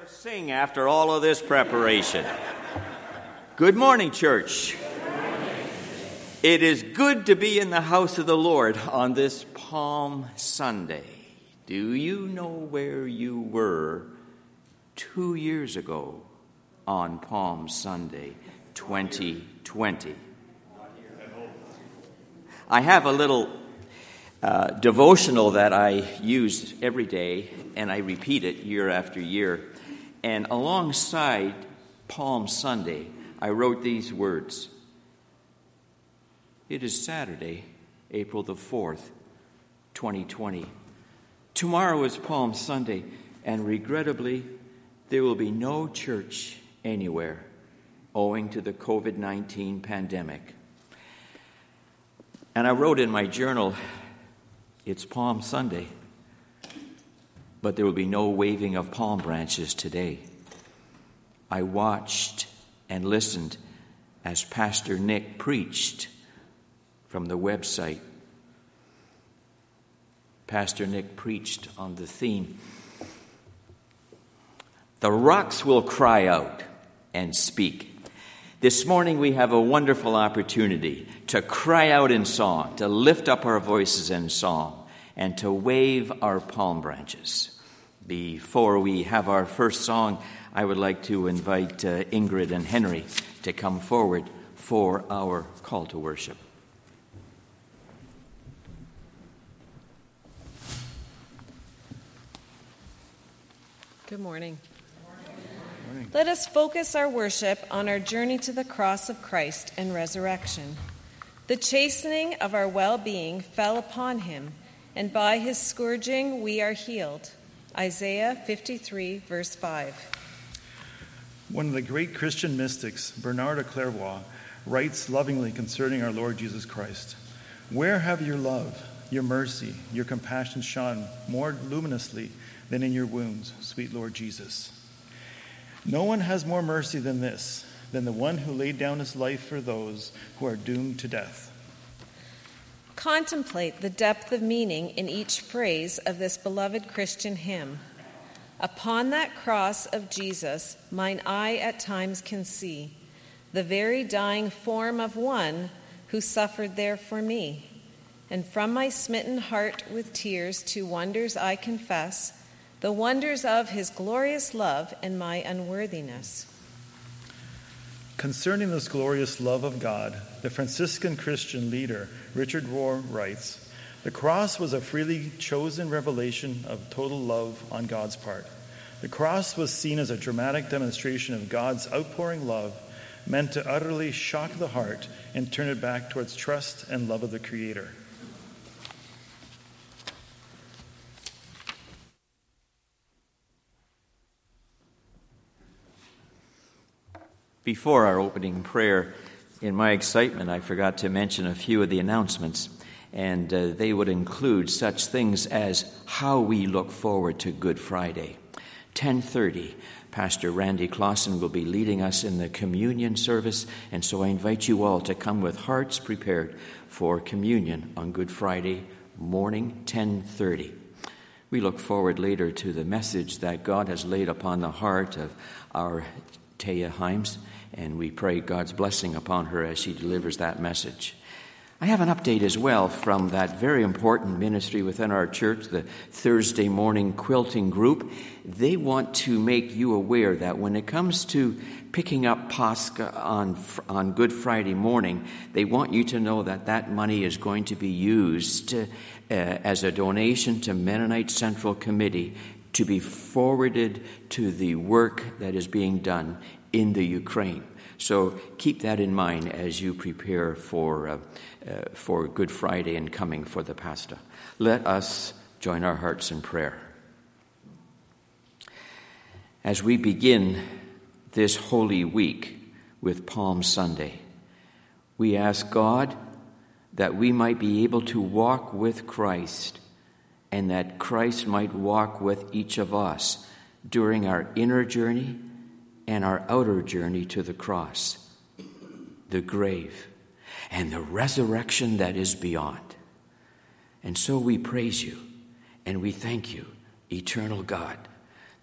Sing after all of this preparation. Good morning, church. It is good to be in the house of the Lord on this Palm Sunday. Do you know where you were 2 years ago on Palm Sunday 2020? I have a little devotional that I use every day, and I repeat it year after year. And alongside Palm Sunday, I wrote these words. It is Saturday, April the 4th, 2020. Tomorrow is Palm Sunday, and regrettably, there will be no church anywhere owing to the COVID-19 pandemic. And I wrote in my journal, it's Palm Sunday, but there will be no waving of palm branches today. I watched and listened as Pastor Nick preached from the website. Pastor Nick preached on the theme, "The rocks will cry out and speak." This morning we have a wonderful opportunity to cry out in song, to lift up our voices in song, and to wave our palm branches. Before we have our first song, I would like to invite Ingrid and Henry to come forward for our call to worship. Good morning. Let us focus our worship on our journey to the cross of Christ and resurrection. The chastening of our well-being fell upon him, and by his scourging we are healed. Isaiah 53, verse 5. One of the great Christian mystics, Bernard of Clairvaux, writes lovingly concerning our Lord Jesus Christ, "Where have your love, your mercy, your compassion shone more luminously than in your wounds, sweet Lord Jesus? No one has more mercy than this, than the one who laid down his life for those who are doomed to death." Contemplate the depth of meaning in each phrase of this beloved Christian hymn. Upon that cross of Jesus, mine eye at times can see the very dying form of one who suffered there for me. And from my smitten heart with tears to wonders I confess, the wonders of his glorious love and my unworthiness. Concerning this glorious love of God, the Franciscan Christian leader Richard Rohr writes, "The cross was a freely chosen revelation of total love on God's part. The cross was seen as a dramatic demonstration of God's outpouring love, meant to utterly shock the heart and turn it back towards trust and love of the Creator." Before our opening prayer, in my excitement, I forgot to mention a few of the announcements, and they would include such things as how we look forward to Good Friday. 10:30, Pastor Randy Clausen will be leading us in the communion service, and so I invite you all to come with hearts prepared for communion on Good Friday morning, 10:30. We look forward later to the message that God has laid upon the heart of our Taya Himes, and we pray God's blessing upon her as she delivers that message. I have an update as well from that very important ministry within our church, the Thursday morning quilting group. They want to make you aware that when it comes to picking up Pascha on Good Friday morning, they want you to know that that money is going to be used as a donation to Mennonite Central Committee to be forwarded to the work that is being done in the Ukraine. So keep that in mind as you prepare for Good Friday and coming for the Pascha. Let us join our hearts in prayer. As we begin this Holy Week with Palm Sunday, we ask God that we might be able to walk with Christ and that Christ might walk with each of us during our inner journey and our outer journey to the cross, the grave, and the resurrection that is beyond. And so we praise you and we thank you, eternal God,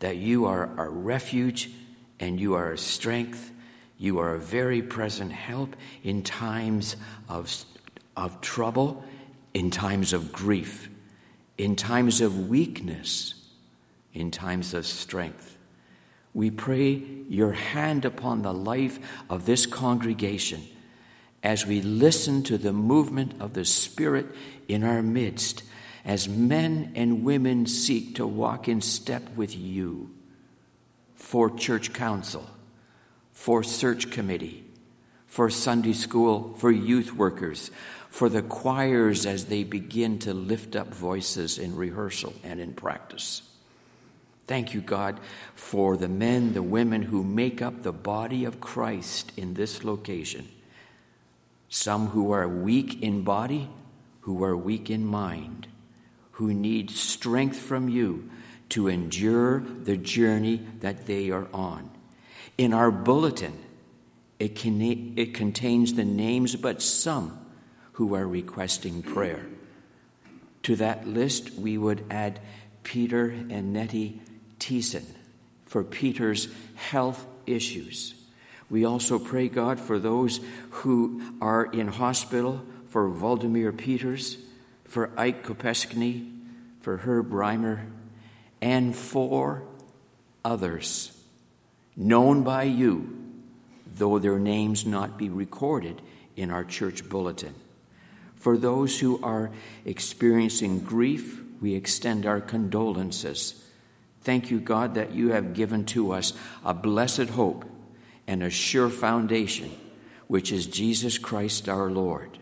that you are our refuge and you are our strength. You are a very present help in times of trouble, in times of grief, in times of weakness, in times of strength. We pray your hand upon the life of this congregation as we listen to the movement of the Spirit in our midst, as men and women seek to walk in step with you for church council, for search committee, for Sunday school, for youth workers, for the choirs as they begin to lift up voices in rehearsal and in practice. Thank you, God, for the men, the women who make up the body of Christ in this location. Some who are weak in body, who are weak in mind, who need strength from you to endure the journey that they are on. In our bulletin, it contains the names, but some who are requesting prayer. To that list, we would add Peter and Nettie Thiessen for Peter's health issues. We also pray, God, for those who are in hospital, for Valdemir Peters, for Ike Kopeskny, for Herb Reimer, and for others known by you, though their names not be recorded in our church bulletin. For those who are experiencing grief, we extend our condolences. Thank you, God, that you have given to us a blessed hope and a sure foundation, which is Jesus Christ our Lord.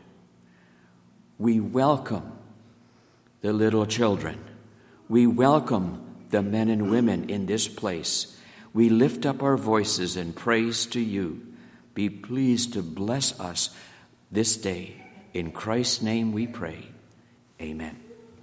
We welcome the little children. We welcome the men and women in this place. We lift up our voices in praise to you. Be pleased to bless us this day. In Christ's name we pray. Amen.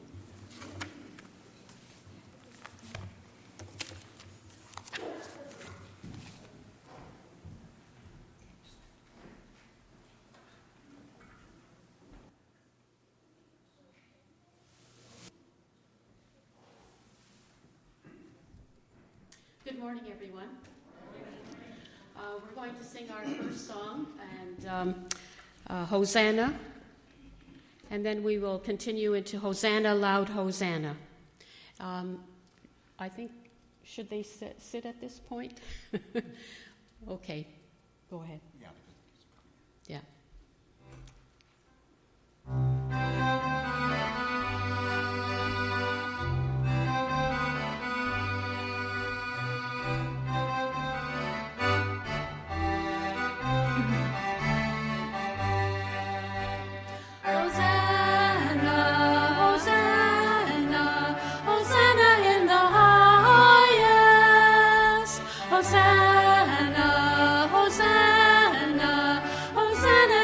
Good morning, everyone. We're going to sing our first song, and Hosanna, and then we will continue into Hosanna, Loud Hosanna. I think, should they sit at this point? Okay, go ahead. Yeah. Hosanna, Hosanna, Hosanna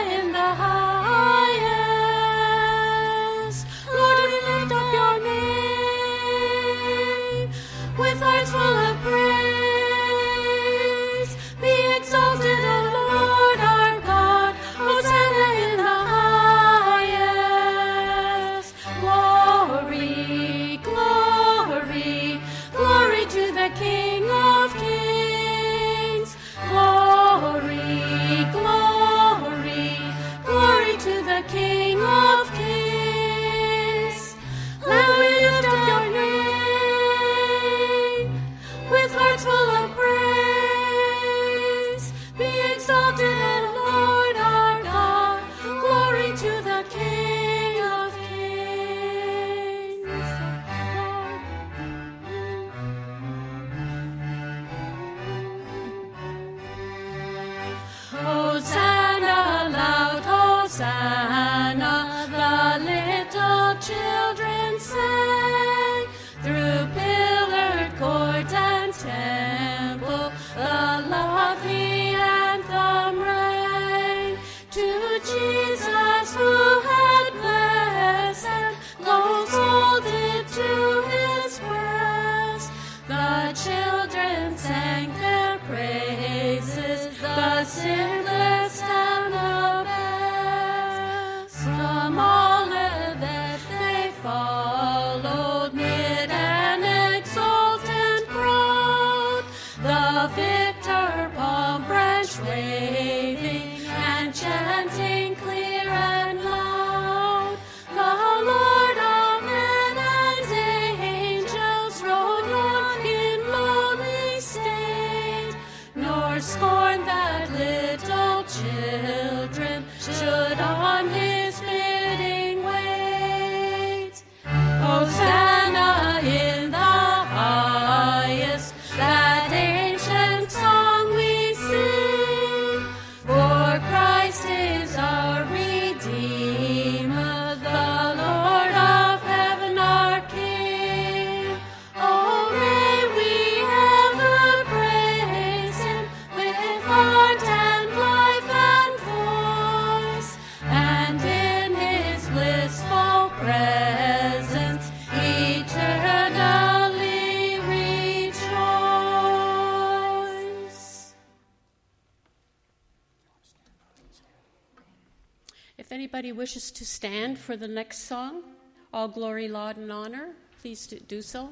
a victor palm branch waving and chanting clear and loud. The Lord of men and angels rode on in lowly state, nor scorn that little children should on his bidding wait. Hosanna in the highest, that ancient song we sing, for Christ is our Redeemer, the Lord of heaven our King. Oh, may we ever praise him with heart and life and voice, and in his blissful presence eternally rejoice. If anybody wishes to stand for the next song, All Glory, Laud, and Honor, please do so.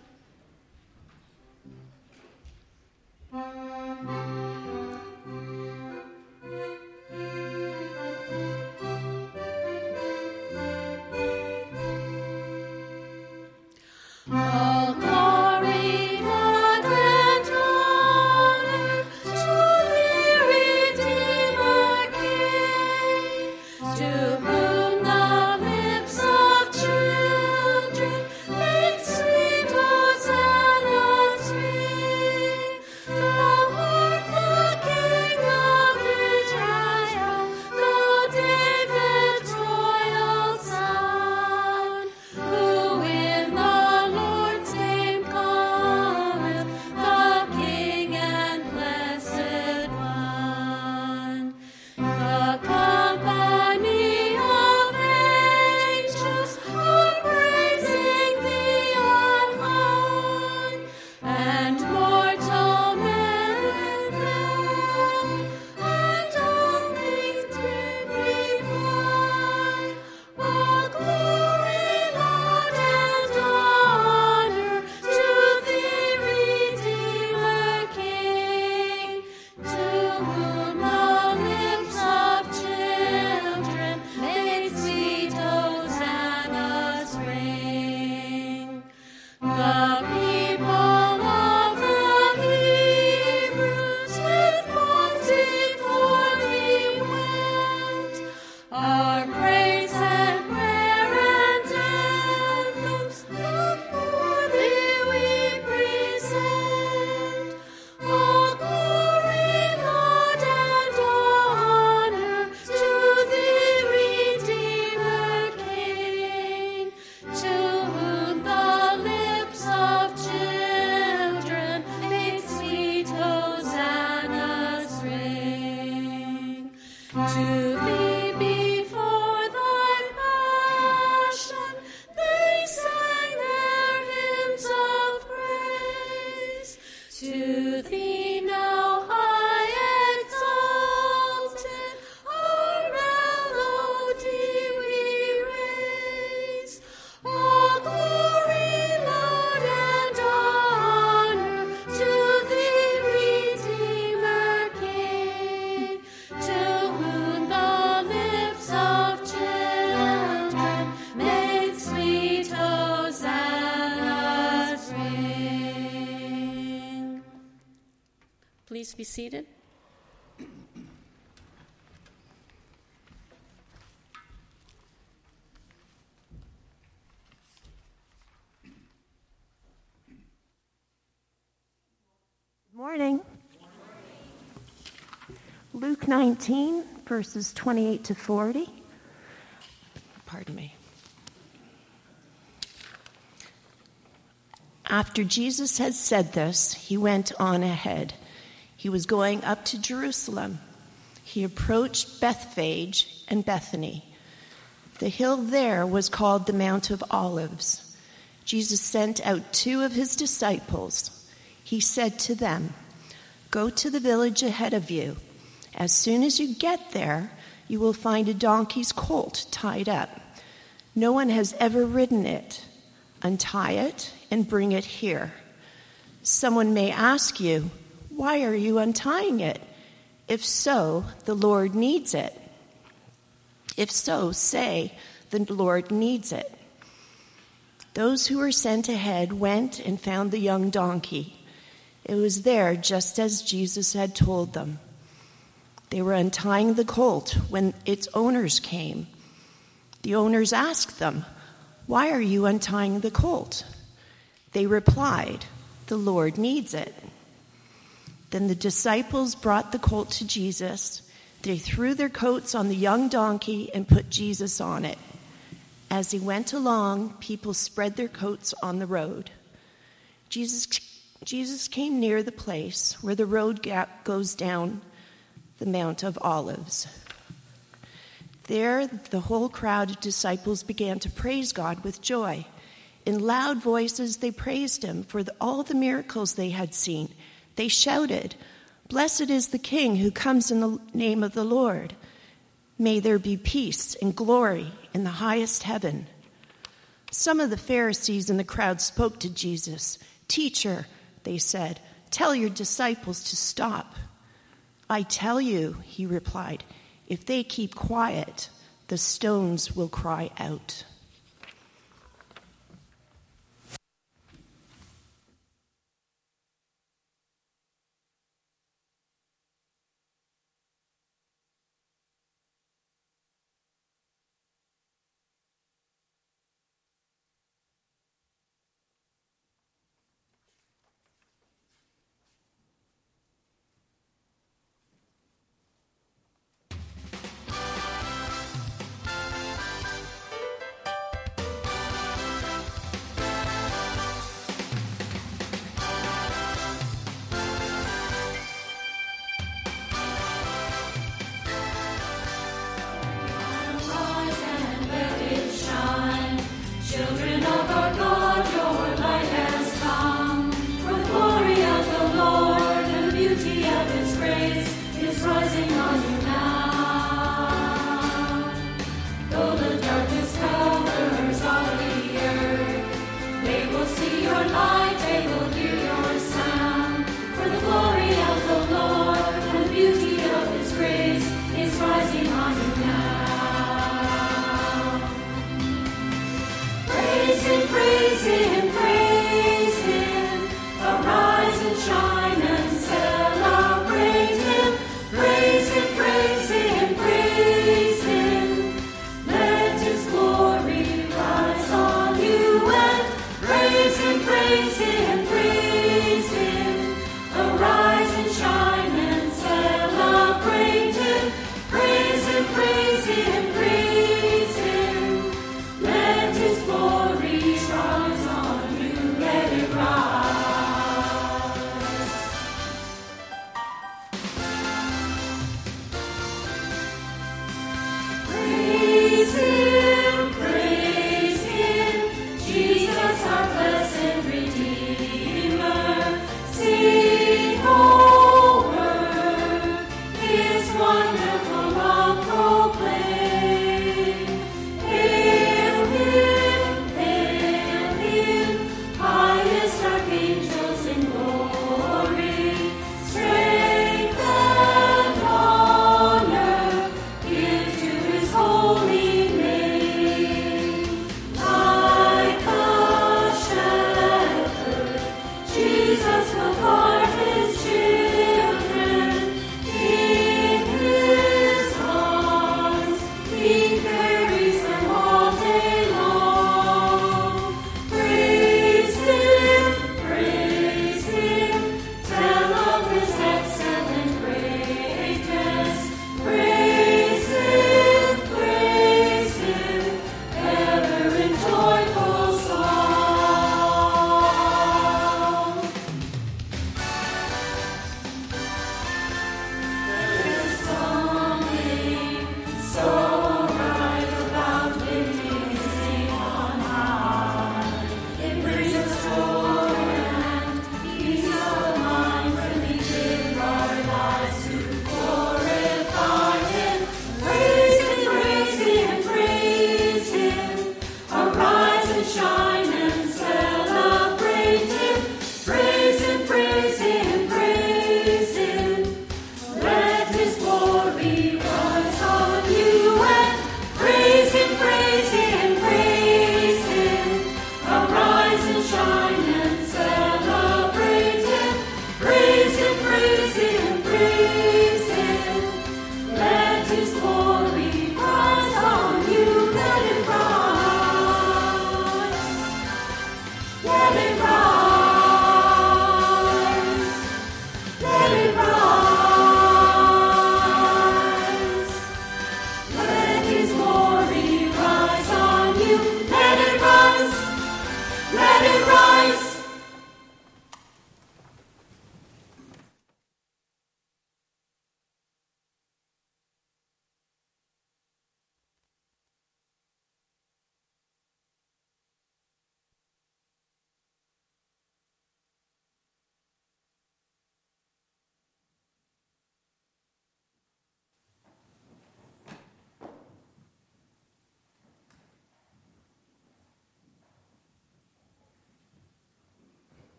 All glory, laud, and honor to the Redeemer King, to whom the lips of children made sweet hosannas ring. The Lord, the King of Israel, though David's royal son, who in the Lord's name cometh, the King and Blessed One. The company of angels are praising thee on high, and mortal men and all things reply. All glory, laud, and honor to thee, Redeemer King, to whom the lips of children made sweet hosannas ring. The people of the Hebrews with bonds before thee went, our praise and prayer and anthems before thee we present. All glory, laud, and honor to thee, Redeemer King, to whom the lips of children made sweet hosannas ring. To thee before thy passion they sang their hymns of praise. To thee now high exalted our melody we raise. All glory, laud, and honor to thee, Redeemer King, to whom the lips of children made sweet hosannas ring. Please be seated. Morning. Luke 19, verses 28 to 40. Pardon me. After Jesus had said this, he went on ahead. He was going up to Jerusalem. He approached Bethphage and Bethany. The hill there was called the Mount of Olives. Jesus sent out 2 of his disciples. He said to them, "Go to the village ahead of you. As soon as you get there, you will find a donkey's colt tied up. No one has ever ridden it. Untie it and bring it here. Someone may ask you, Why are you untying it? If so, the Lord needs it. If so, say, the Lord needs it. Those who were sent ahead went and found the young donkey. It was there just as Jesus had told them. They were untying the colt when its owners came. The owners asked them, "Why are you untying the colt?" They replied, "The Lord needs it." Then the disciples brought the colt to Jesus. They threw their coats on the young donkey and put Jesus on it. As he went along, people spread their coats on the road. Jesus came near the place where the road goes down the Mount of Olives. There, the whole crowd of disciples began to praise God with joy. In loud voices, they praised him for all the miracles they had seen. They shouted, "Blessed is the King who comes in the name of the Lord. May there be peace and glory in the highest heaven." Some of the Pharisees in the crowd spoke to Jesus. "Teacher," they said, "tell your disciples to stop." "I tell you," he replied, "if they keep quiet, the stones will cry out."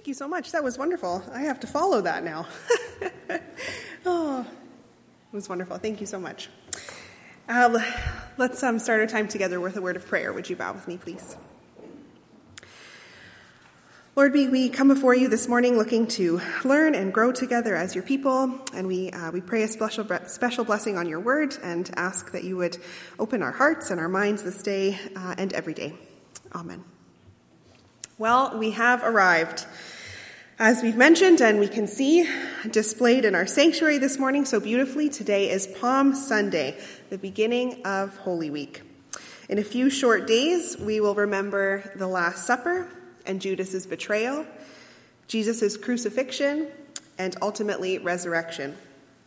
Thank you so much. That was wonderful. I have to follow that now. Oh, it was wonderful. Thank you so much. Let's start our time together with a word of prayer. Would you bow with me, please? Lord, we come before you this morning looking to learn and grow together as your people, and we pray a special blessing on your word and ask that you would open our hearts and our minds this day and every day. Amen. Well, we have arrived. As we've mentioned, and we can see displayed in our sanctuary this morning so beautifully, today is Palm Sunday, the beginning of Holy Week. In a few short days, we will remember the Last Supper and Judas's betrayal, Jesus' crucifixion, and ultimately resurrection.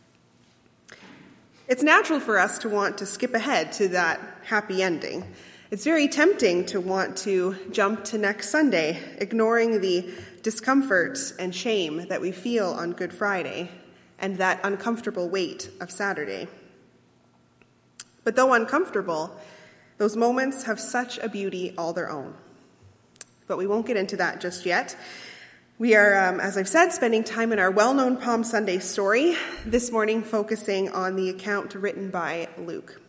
It's natural for us to want to skip ahead to that happy ending. It's very tempting to want to jump to next Sunday, ignoring the discomfort and shame that we feel on Good Friday and that uncomfortable weight of Saturday. But though uncomfortable, those moments have such a beauty all their own. But we won't get into that just yet. We are, as I've said, spending time in our well-known Palm Sunday story, this morning focusing on the account written by Luke.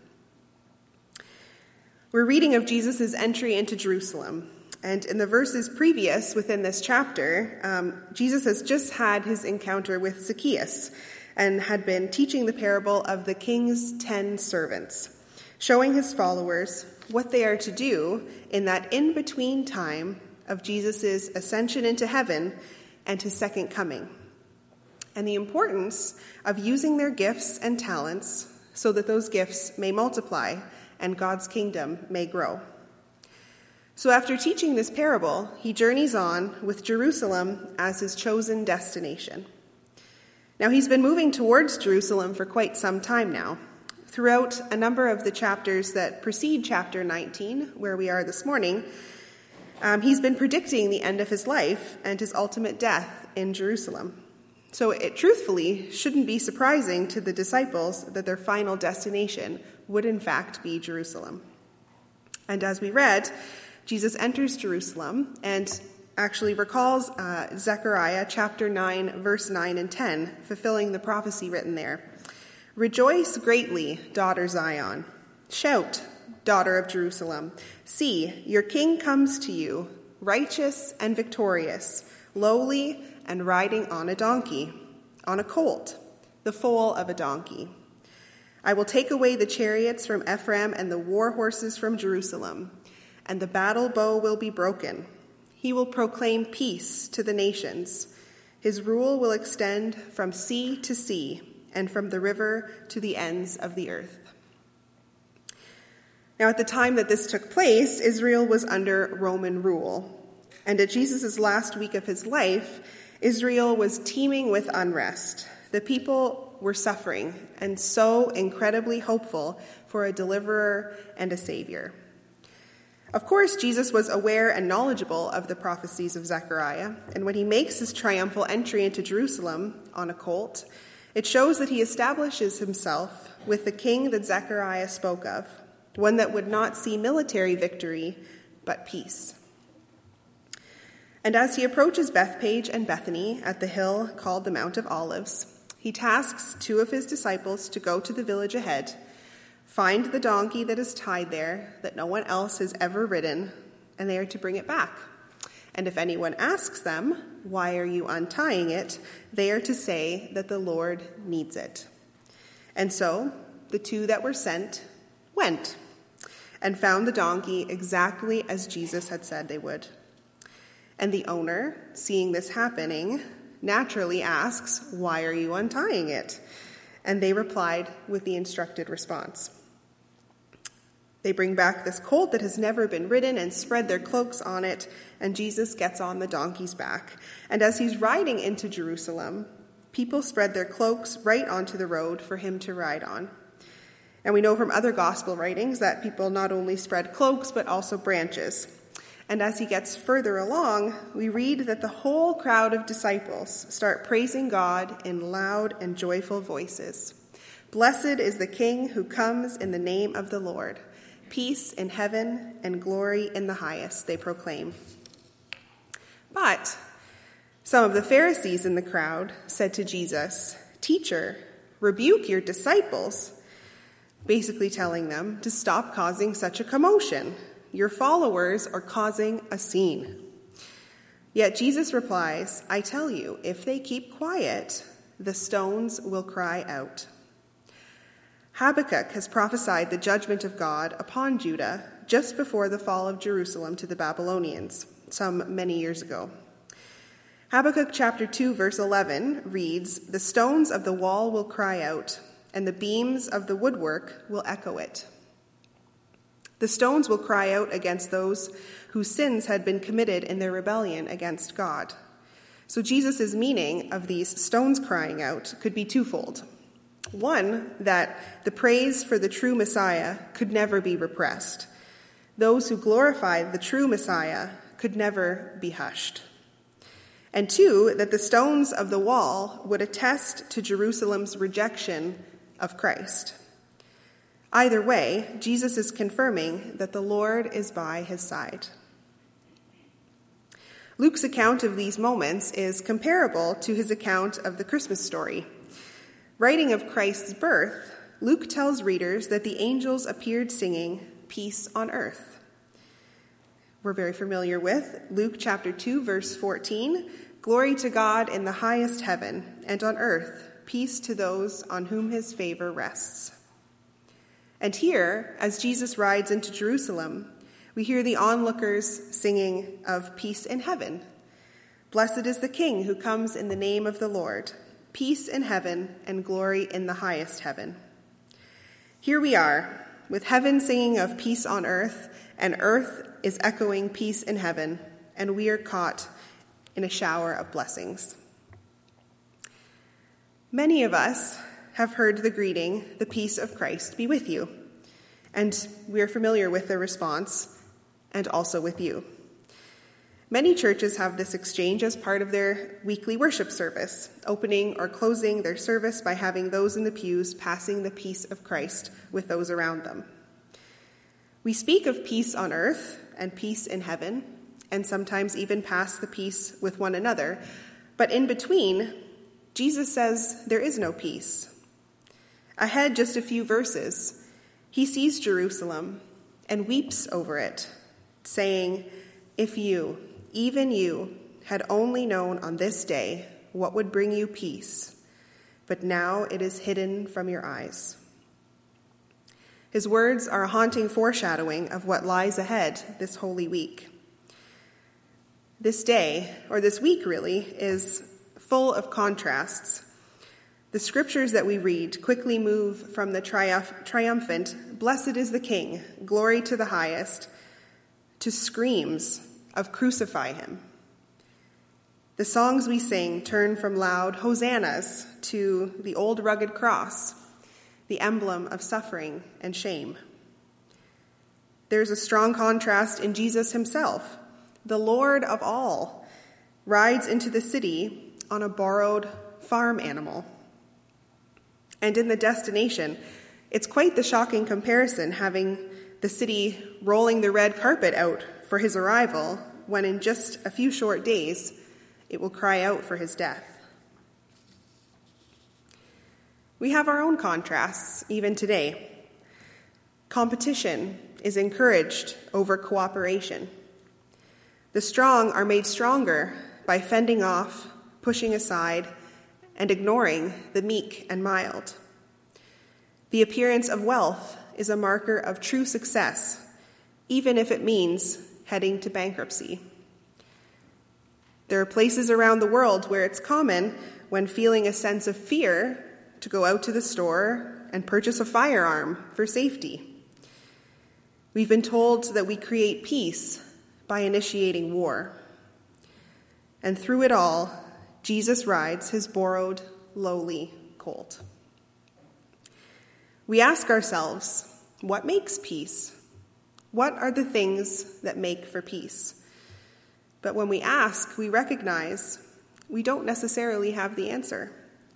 We're reading of Jesus' entry into Jerusalem, and in the verses previous within this chapter, Jesus has just had his encounter with Zacchaeus and had been teaching the parable of the king's 10 servants, showing his followers what they are to do in that in-between time of Jesus' ascension into heaven and his second coming, and the importance of using their gifts and talents so that those gifts may multiply and God's kingdom may grow. So after teaching this parable, he journeys on with Jerusalem as his chosen destination. Now, he's been moving towards Jerusalem for quite some time now. Throughout a number of the chapters that precede chapter 19, where we are this morning, he's been predicting the end of his life and his ultimate death in Jerusalem. So it truthfully shouldn't be surprising to the disciples that their final destination would in fact be Jerusalem. And as we read, Jesus enters Jerusalem and actually recalls Zechariah chapter 9, verse 9 and 10, fulfilling the prophecy written there. "Rejoice greatly, daughter Zion. Shout, daughter of Jerusalem. See, your king comes to you, righteous and victorious, lowly and riding on a donkey, on a colt, the foal of a donkey. I will take away the chariots from Ephraim and the war horses from Jerusalem, and the battle bow will be broken. He will proclaim peace to the nations. His rule will extend from sea to sea and from the river to the ends of the earth." Now, at the time that this took place, Israel was under Roman rule. And at Jesus' last week of his life, Israel was teeming with unrest. The people were suffering and so incredibly hopeful for a deliverer and a savior. Of course, Jesus was aware and knowledgeable of the prophecies of Zechariah, and when he makes his triumphal entry into Jerusalem on a colt, it shows that he establishes himself with the king that Zechariah spoke of, one that would not see military victory, but peace. And as he approaches Bethphage and Bethany at the hill called the Mount of Olives, he tasks 2 of his disciples to go to the village ahead, find the donkey that is tied there that no one else has ever ridden, and they are to bring it back. And if anyone asks them, "Why are you untying it?" they are to say that the Lord needs it. And so the 2 that were sent went and found the donkey exactly as Jesus had said they would. And the owner, seeing this happening, naturally asks, "Why are you untying it?" And they replied with the instructed response. They bring back this colt that has never been ridden and spread their cloaks on it, and Jesus gets on the donkey's back. And as he's riding into Jerusalem, people spread their cloaks right onto the road for him to ride on. And we know from other gospel writings that people not only spread cloaks, but also branches. And as he gets further along, we read that the whole crowd of disciples start praising God in loud and joyful voices. "Blessed is the King who comes in the name of the Lord. Peace in heaven and glory in the highest," they proclaim. But Some of the Pharisees in the crowd said to Jesus, "Teacher, rebuke your disciples," basically telling them to stop causing such a commotion. Your followers are causing a scene. Yet Jesus replies, "I tell you, if they keep quiet, the stones will cry out." Habakkuk has prophesied the judgment of God upon Judah just before the fall of Jerusalem to the Babylonians, some many years ago. Habakkuk chapter 2, verse 11 reads, "The stones of the wall will cry out, and the beams of the woodwork will echo it." The stones will cry out against those whose sins had been committed in their rebellion against God. So Jesus' meaning of these stones crying out could be twofold. One, that the praise for the true Messiah could never be repressed. Those who glorified the true Messiah could never be hushed. And two, that the stones of the wall would attest to Jerusalem's rejection of Christ. Either way, Jesus is confirming that the Lord is by his side. Luke's account of these moments is comparable to his account of the Christmas story. Writing of Christ's birth, Luke tells readers that the angels appeared singing, "Peace on earth." We're very familiar with Luke chapter 2, verse 14, "Glory to God in the highest heaven, and on earth, peace to those on whom his favor rests." And here, as Jesus rides into Jerusalem, we hear the onlookers singing of peace in heaven. "Blessed is the King who comes in the name of the Lord. Peace in heaven and glory in the highest heaven." Here we are, with heaven singing of peace on earth, and earth is echoing peace in heaven, and we are caught in a shower of blessings. Many of us have heard the greeting, "The peace of Christ be with you," and we are familiar with the response, "and also with you." Many churches have this exchange as part of their weekly worship service, opening or closing their service by having those in the pews passing the peace of Christ with those around them. We speak of peace on earth and peace in heaven, and sometimes even pass the peace with one another, but in between, Jesus says there is no peace. Ahead just a few verses, he sees Jerusalem and weeps over it, saying, "If you, even you, had only known on this day what would bring you peace, but now it is hidden from your eyes." His words are a haunting foreshadowing of what lies ahead this Holy Week. This day, or this week really, is full of contrasts. The scriptures that we read quickly move from the triumphant, "Blessed is the King, glory to the highest," to screams of "Crucify him." The songs we sing turn from loud hosannas to the old rugged cross, the emblem of suffering and shame. There's a strong contrast in Jesus himself. The Lord of all rides into the city on a borrowed farm animal. And in the destination, it's quite the shocking comparison, having the city rolling the red carpet out for his arrival, when in just a few short days, it will cry out for his death. We have our own contrasts, even today. Competition is encouraged over cooperation. The strong are made stronger by fending off, pushing aside, and ignoring the meek and mild. The appearance of wealth is a marker of true success, even if it means heading to bankruptcy. There are places around the world where it's common, when feeling a sense of fear, to go out to the store and purchase a firearm for safety. We've been told that we create peace by initiating war. And through it all, Jesus rides his borrowed, lowly colt. We ask ourselves, what makes peace? What are the things that make for peace? But when we ask, we recognize we don't necessarily have the answer.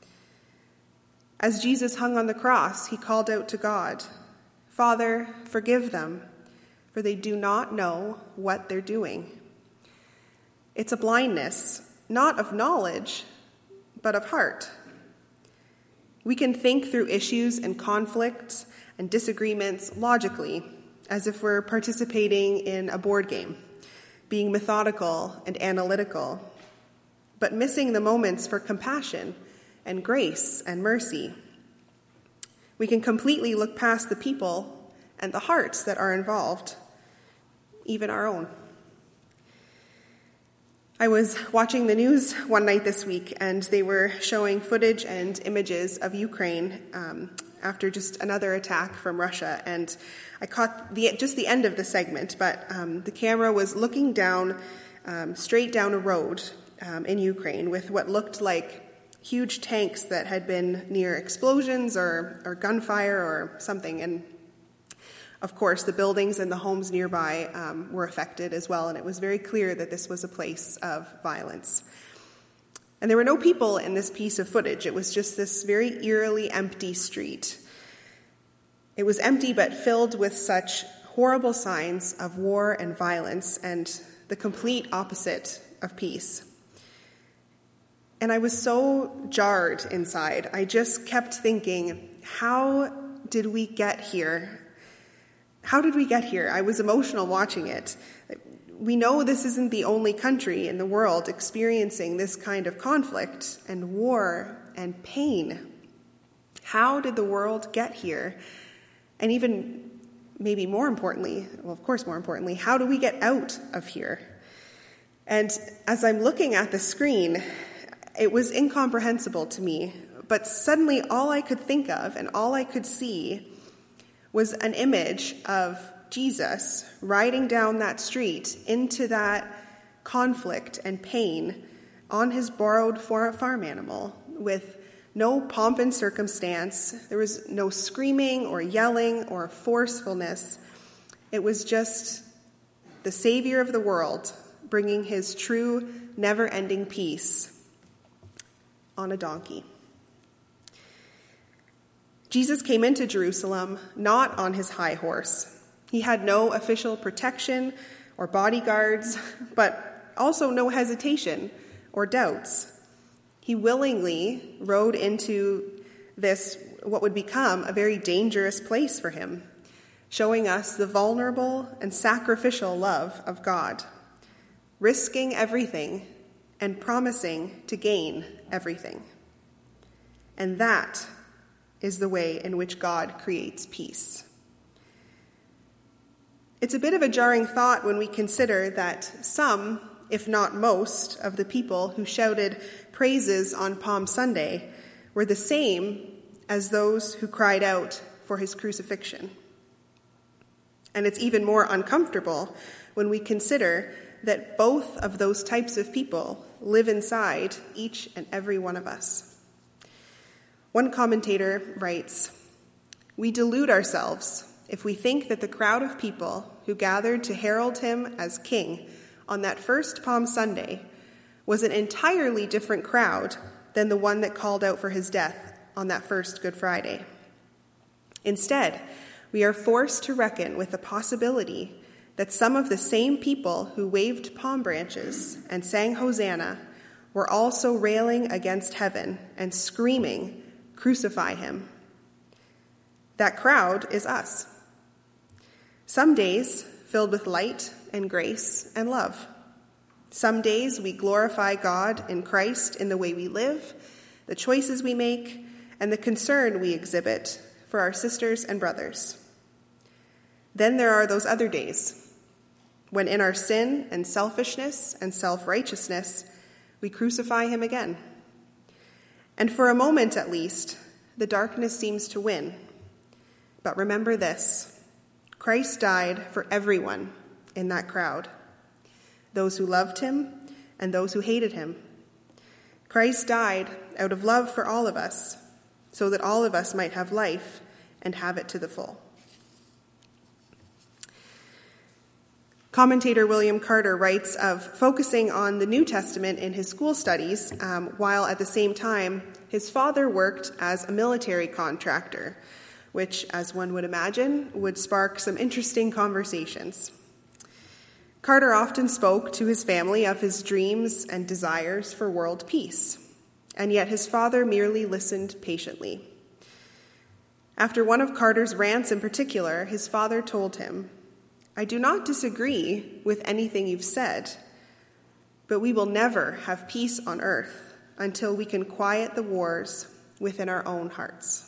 As Jesus hung on the cross, he called out to God, "Father, forgive them, for they do not know what they're doing." It's a blindness, not of knowledge, but of heart. We can think through issues and conflicts and disagreements logically, as if we're participating in a board game, being methodical and analytical, but missing the moments for compassion and grace and mercy. We can completely look past the people and the hearts that are involved, even our own. I was watching the news one night this week, and they were showing footage and images of Ukraine after just another attack from Russia. And I caught just the end of the segment, but the camera was looking down, straight down a road in Ukraine with what looked like huge tanks that had been near explosions or gunfire or something. And of course, the buildings and the homes nearby were affected as well, and it was very clear that this was a place of violence. And there were no people in this piece of footage. It was just this very eerily empty street. It was empty but filled with such horrible signs of war and violence and the complete opposite of peace. And I was so jarred inside. I just kept thinking, how did we get here? How did we get here? I was emotional watching it. We know this isn't the only country in the world experiencing this kind of conflict and war and pain. How did the world get here? And even maybe more importantly, well, of course more importantly, how do we get out of here? And as I'm looking at the screen, it was incomprehensible to me, but suddenly all I could think of and all I could see was an image of Jesus riding down that street into that conflict and pain on his borrowed farm animal with no pomp and circumstance. There was no screaming or yelling or forcefulness. It was just the Savior of the world bringing his true, never-ending peace on a donkey. Jesus came into Jerusalem not on his high horse. He had no official protection or bodyguards, but also no hesitation or doubts. He willingly rode into this, what would become a very dangerous place for him, showing us the vulnerable and sacrificial love of God, risking everything and promising to gain everything. And that is the way in which God creates peace. It's a bit of a jarring thought when we consider that some, if not most, of the people who shouted praises on Palm Sunday were the same as those who cried out for his crucifixion. And it's even more uncomfortable when we consider that both of those types of people live inside each and every one of us. One commentator writes, "We delude ourselves if we think that the crowd of people who gathered to herald him as king on that first Palm Sunday was an entirely different crowd than the one that called out for his death on that first Good Friday. Instead, we are forced to reckon with the possibility that some of the same people who waved palm branches and sang Hosanna were also railing against heaven and screaming, 'Crucify him.' That crowd is us. Some days filled with light and grace and love. Some days we glorify God in Christ in the way we live, the choices we make, and the concern we exhibit for our sisters and brothers. Then there are those other days when in our sin and selfishness and self-righteousness, we crucify him again. And for a moment at least, the darkness seems to win. But remember this, Christ died for everyone in that crowd, those who loved him and those who hated him. Christ died out of love for all of us, so that all of us might have life and have it to the full." Commentator William Carter writes of focusing on the New Testament in his school studies, while at the same time his father worked as a military contractor, which, as one would imagine, would spark some interesting conversations. Carter often spoke to his family of his dreams and desires for world peace, and yet his father merely listened patiently. After one of Carter's rants in particular, his father told him, "I do not disagree with anything you've said, but we will never have peace on earth until we can quiet the wars within our own hearts."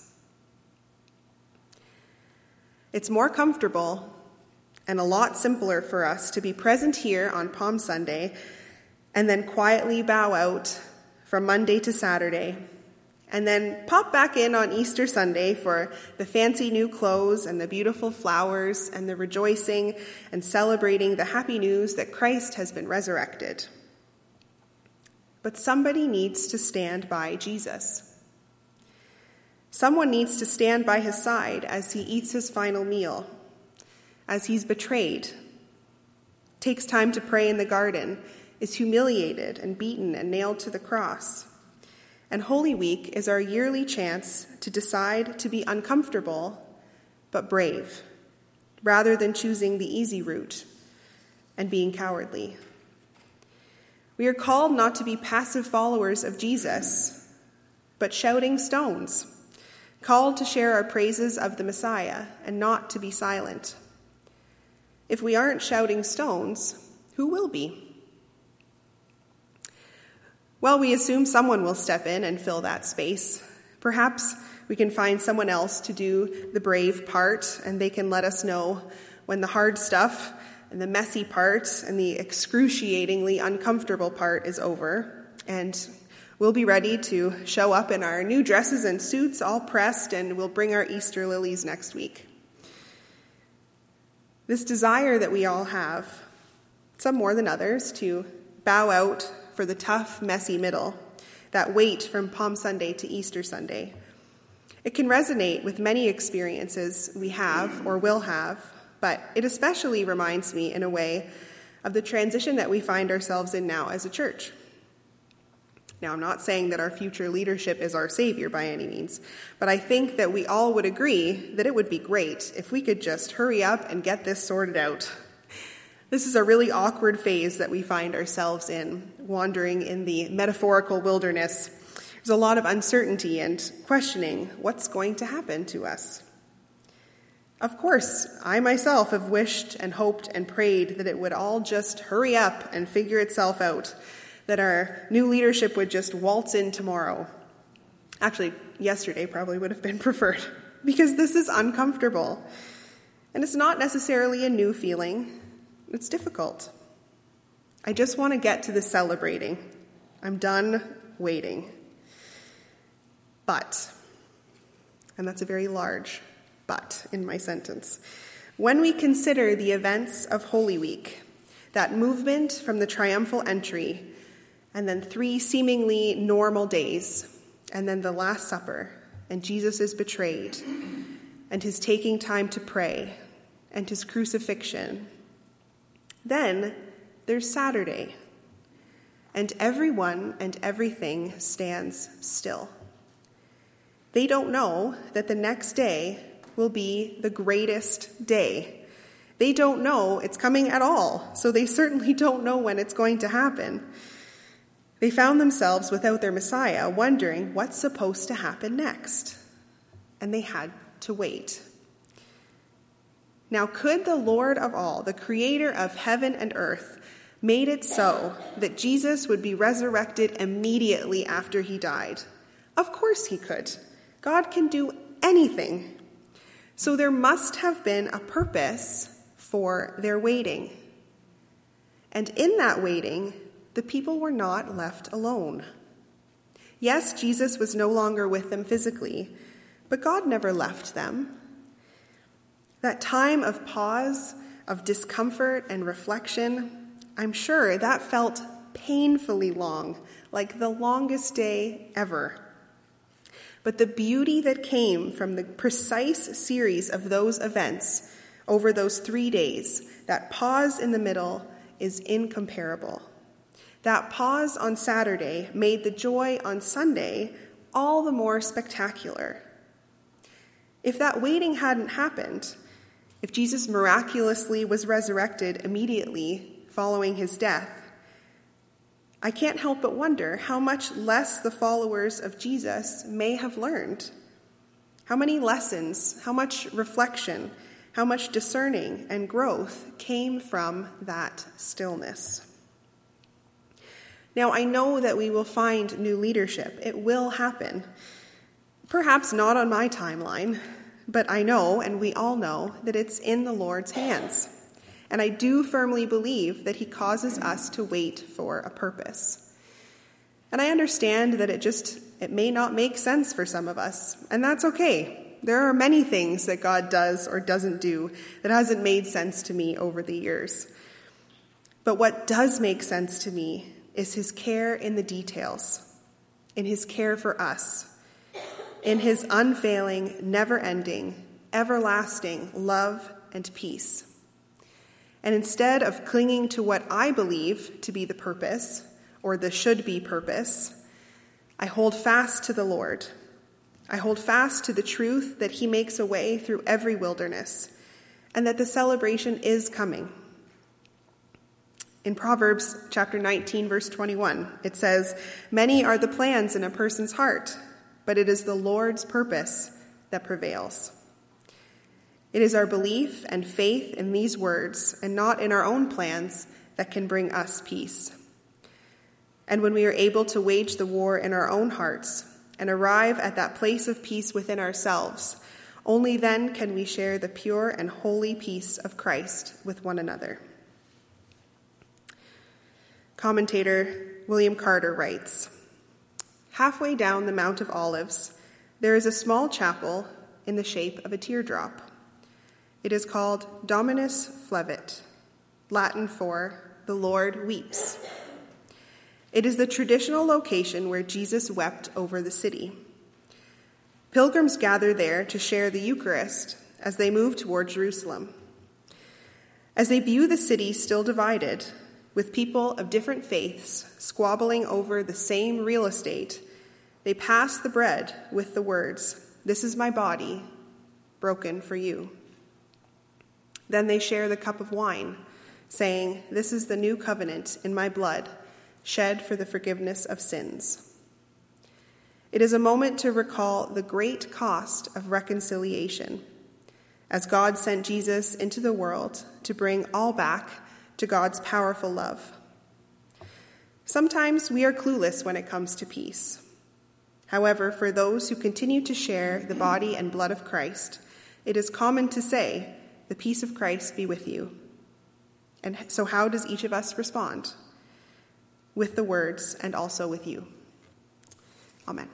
It's more comfortable and a lot simpler for us to be present here on Palm Sunday and then quietly bow out from Monday to Saturday, and then pop back in on Easter Sunday for the fancy new clothes and the beautiful flowers and the rejoicing and celebrating the happy news that Christ has been resurrected. But somebody needs to stand by Jesus. Someone needs to stand by his side as he eats his final meal, as he's betrayed, takes time to pray in the garden, is humiliated and beaten and nailed to the cross. And Holy Week is our yearly chance to decide to be uncomfortable but brave, rather than choosing the easy route and being cowardly. We are called not to be passive followers of Jesus, but shouting stones, called to share our praises of the Messiah and not to be silent. If we aren't shouting stones, who will be? Well, we assume someone will step in and fill that space. Perhaps we can find someone else to do the brave part, and they can let us know when the hard stuff and the messy part and the excruciatingly uncomfortable part is over, and we'll be ready to show up in our new dresses and suits, all pressed, and we'll bring our Easter lilies next week. This desire that we all have, some more than others, to bow out for the tough, messy middle, that wait from Palm Sunday to Easter Sunday, it can resonate with many experiences we have or will have, but it especially reminds me, in a way, of the transition that we find ourselves in now as a church. Now, I'm not saying that our future leadership is our savior by any means, but I think that we all would agree that it would be great if we could just hurry up and get this sorted out. This is a really awkward phase that we find ourselves in, wandering in the metaphorical wilderness. There's a lot of uncertainty and questioning what's going to happen to us. Of course, I myself have wished and hoped and prayed that it would all just hurry up and figure itself out, that our new leadership would just waltz in tomorrow. Actually, yesterday probably would have been preferred, because this is uncomfortable. And it's not necessarily a new feeling. It's difficult. I just want to get to the celebrating. I'm done waiting. But, and that's a very large but in my sentence, when we consider the events of Holy Week, that movement from the triumphal entry, and then 3 seemingly normal days, and then the Last Supper, and Jesus is betrayed, and his taking time to pray, and his crucifixion. Then there's Saturday, and everyone and everything stands still. They don't know that the next day will be the greatest day. They don't know it's coming at all, so they certainly don't know when it's going to happen. They found themselves without their Messiah, wondering what's supposed to happen next. And they had to wait. Now, could the Lord of all, the creator of heaven and earth, made it so that Jesus would be resurrected immediately after he died? Of course he could. God can do anything. So there must have been a purpose for their waiting. And in that waiting, the people were not left alone. Yes, Jesus was no longer with them physically, but God never left them. That time of pause, of discomfort and reflection, I'm sure that felt painfully long, like the longest day ever. But the beauty that came from the precise series of those events over those 3 days, that pause in the middle, is incomparable. That pause on Saturday made the joy on Sunday all the more spectacular. If that waiting hadn't happened, if Jesus miraculously was resurrected immediately following his death, I can't help but wonder how much less the followers of Jesus may have learned. How many lessons, how much reflection, how much discerning and growth came from that stillness. Now, I know that we will find new leadership. It will happen. Perhaps not on my timeline, but I know, and we all know, that it's in the Lord's hands. And I do firmly believe that he causes us to wait for a purpose. And I understand that it may not make sense for some of us, and that's okay. There are many things that God does or doesn't do that hasn't made sense to me over the years. But what does make sense to me is his care in the details, in his care for us, in his unfailing, never-ending, everlasting love and peace. And instead of clinging to what I believe to be the purpose, or the should-be purpose, I hold fast to the Lord. I hold fast to the truth that he makes a way through every wilderness, and that the celebration is coming. In Proverbs chapter 19, verse 21, it says, "Many are the plans in a person's heart, but it is the Lord's purpose that prevails." It is our belief and faith in these words, and not in our own plans, that can bring us peace. And when we are able to wage the war in our own hearts and arrive at that place of peace within ourselves, only then can we share the pure and holy peace of Christ with one another. Commentator William Carter writes, "Halfway down the Mount of Olives, there is a small chapel in the shape of a teardrop. It is called Dominus Flevit, Latin for the Lord weeps. It is the traditional location where Jesus wept over the city. Pilgrims gather there to share the Eucharist as they move toward Jerusalem. As they view the city still divided, with people of different faiths squabbling over the same real estate, they pass the bread with the words, 'This is my body, broken for you.' Then they share the cup of wine, saying, 'This is the new covenant in my blood, shed for the forgiveness of sins.' It is a moment to recall the great cost of reconciliation, as God sent Jesus into the world to bring all back to God's powerful love. Sometimes we are clueless when it comes to peace. However, for those who continue to share the body and blood of Christ, it is common to say, 'The peace of Christ be with you.' And so how does each of us respond? With the words, 'and also with you.' Amen."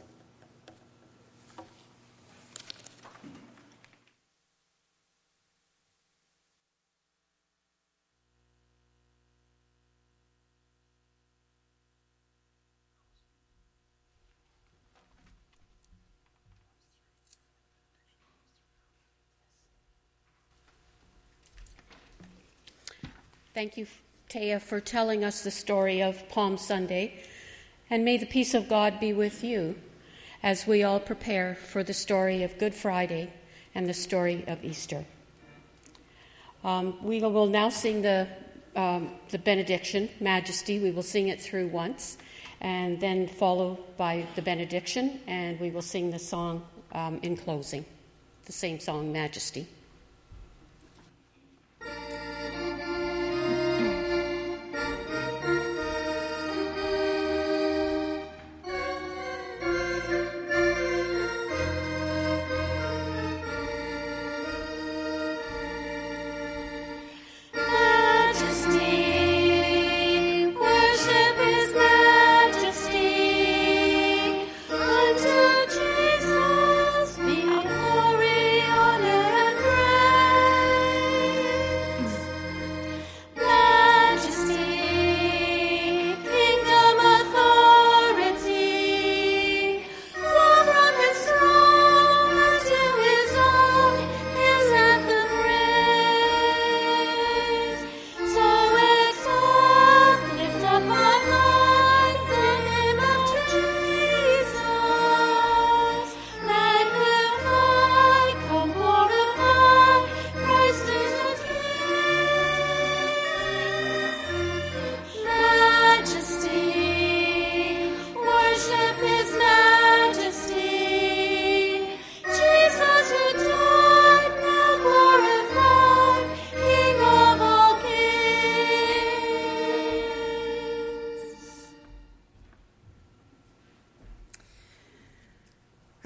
Thank you, Taya, for telling us the story of Palm Sunday, and may the peace of God be with you as we all prepare for the story of Good Friday and the story of Easter. We will now sing the benediction, Majesty. We will sing it through once, and then followed by the benediction, and we will sing the song in closing, the same song, Majesty. Unto Jesus be glory, honor, and praise.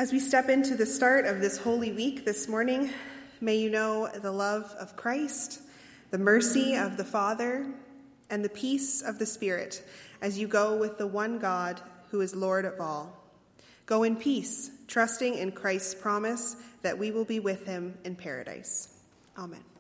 As we step into the start of this Holy Week this morning, may you know the love of Christ, the mercy of the Father, and the peace of the Spirit as you go with the one God who is Lord of all. Go in peace, trusting in Christ's promise that we will be with him in paradise. Amen.